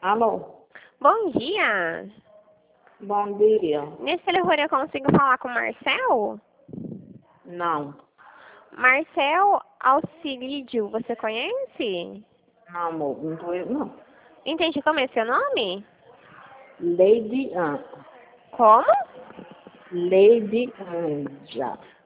Alô? Bom dia. Bom dia. Nesse telefone eu consigo falar com o Marcel? Não. Marcel Auxilídio, você conhece? Não, amor, não tô eu, não. Entendi como é seu nome? Lady An. Como? Lady Anja.